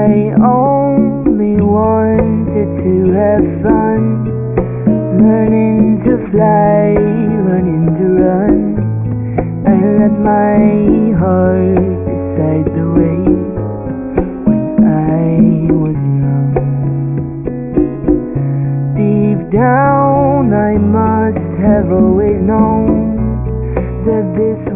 I only wanted to have fun, learning to fly, learning to run. I let my heart decide the way when I was young. Deep down I must have always known that this